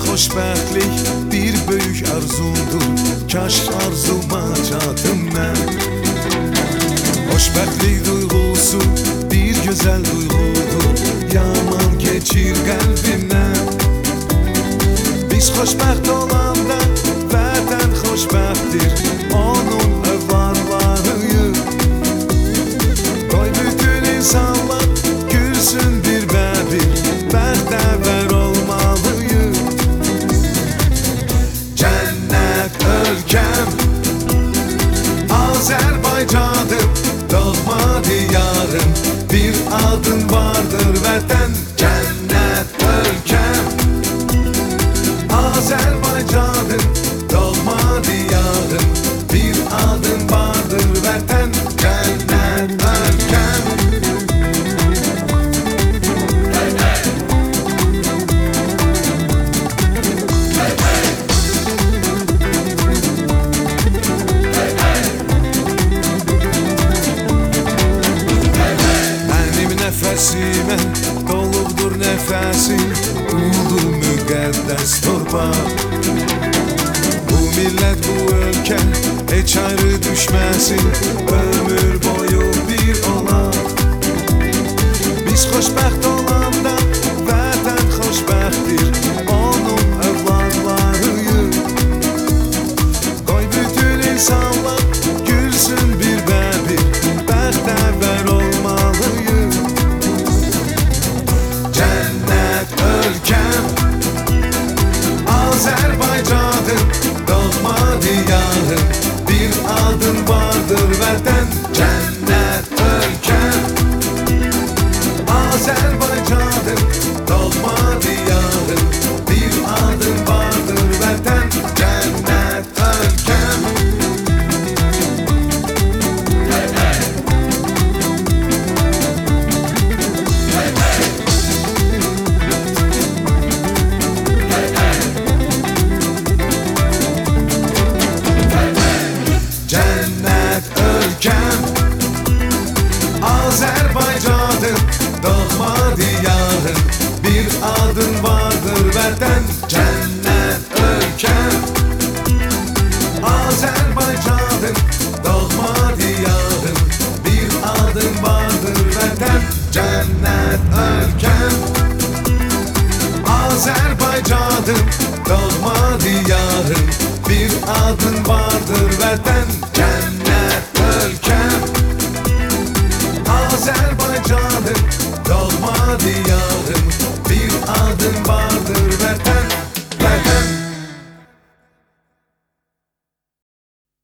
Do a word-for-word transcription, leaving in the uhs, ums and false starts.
xoşbəxtlik bir böyük arzumdur. Kaş arzuma çatım mən. Xoşbəxtlik duyğusu bir gözəl duyğudur. Yaman keçir qəlbimdən. Biz xoşbəxt olanda vətən xoşbəxtdir. Onun övladlarıyıq. Qoy bütün insanlar gülsün bir və bir. Bəxtəvər olmalıyıq. Cənnət ölkəm Azərbaycanım, doğma diyarım. Bir adın vardır vətən. Cənnət ölkəm Azərbaycanım, doğma diyarım. Bir adın vardır vətən. Cənnət ölkəm. Mənim nəfəsimə dolubdur nəfəsim. Ulu müqəddəs torpaq. Bu millət, bu ölkə heç ayrı düşməsin. Ömür boyu bir olaq. Biz xoşbəxt olanda vətən xoşbəxtdir. Onun övladlarıyıq. Qoy bütün insanlar gülsün bir və bir. Bəxtəvər olmalıyıq. Cənnət ölkəm Azərbaycanım, doğma diyarım. Bir adın vardır vətən. Cənnət ölkəm Azərbaycanım, doğma diyarım. Bir adın vardır vətən. Cənnət ölkəm. Cənnət ölkəm Azərbaycanım, doğma diyarım. Bir adın vardır vətən. Cənnət ölkəm Azərbaycanım, doğma diyarım. Bir adın vardır vətən. Cənnət ölkəm Azərbaycanım, doğma diyarım. Bir adın vardır vətən. Cənnət ölkəm Azərbaycanım, doğma diyarım. Bir adın vardır vətən. Vətən.